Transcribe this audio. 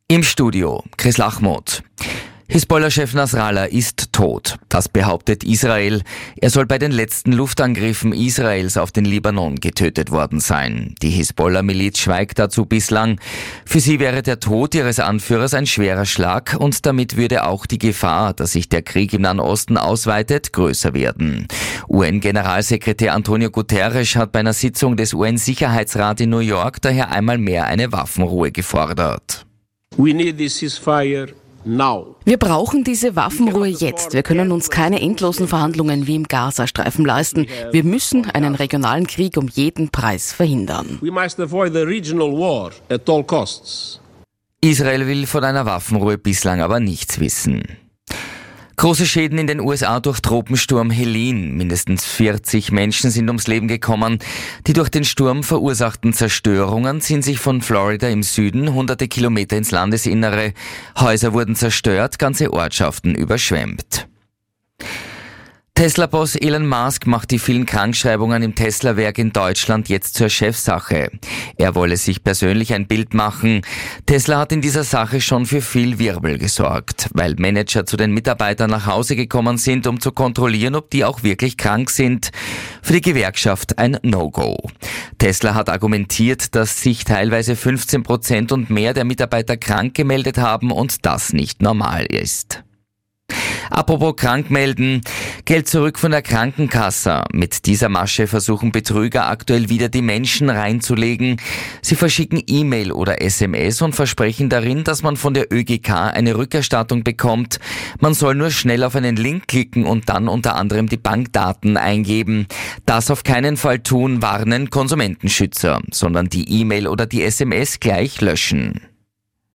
Im Studio Chris Lachmuth. Hisbollah-Chef Nasrallah ist tot. Das behauptet Israel. Er soll bei den letzten Luftangriffen Israels auf den Libanon getötet worden sein. Die Hisbollah-Miliz schweigt dazu bislang. Für sie wäre der Tod ihres Anführers ein schwerer Schlag und damit würde auch die Gefahr, dass sich der Krieg im Nahen Osten ausweitet, größer werden. UN-Generalsekretär Antonio Guterres hat bei einer Sitzung des UN-Sicherheitsrats in New York daher einmal mehr eine Waffenruhe gefordert. We need this ceasefire now. Wir brauchen diese Waffenruhe jetzt. Wir können uns keine endlosen Verhandlungen wie im Gazastreifen leisten. Wir müssen einen regionalen Krieg um jeden Preis verhindern. We must avoid the regional war at all costs. Israel will von einer Waffenruhe bislang aber nichts wissen. Große Schäden in den USA durch Tropensturm Helene. Mindestens 40 Menschen sind ums Leben gekommen. Die durch den Sturm verursachten Zerstörungen ziehen sich von Florida im Süden hunderte Kilometer ins Landesinnere. Häuser wurden zerstört, ganze Ortschaften überschwemmt. Tesla-Boss Elon Musk macht die vielen Krankschreibungen im Tesla-Werk in Deutschland jetzt zur Chefsache. Er wolle sich persönlich ein Bild machen. Tesla hat in dieser Sache schon für viel Wirbel gesorgt, weil Manager zu den Mitarbeitern nach Hause gekommen sind, um zu kontrollieren, ob die auch wirklich krank sind. Für die Gewerkschaft ein No-Go. Tesla hat argumentiert, dass sich teilweise 15% und mehr der Mitarbeiter krank gemeldet haben und das nicht normal ist. Apropos krank melden, Geld zurück von der Krankenkasse. Mit dieser Masche versuchen Betrüger aktuell wieder die Menschen reinzulegen. Sie verschicken E-Mail oder SMS und versprechen darin, dass man von der ÖGK eine Rückerstattung bekommt. Man soll nur schnell auf einen Link klicken und dann unter anderem die Bankdaten eingeben. Das auf keinen Fall tun, warnen Konsumentenschützer, sondern die E-Mail oder die SMS gleich löschen.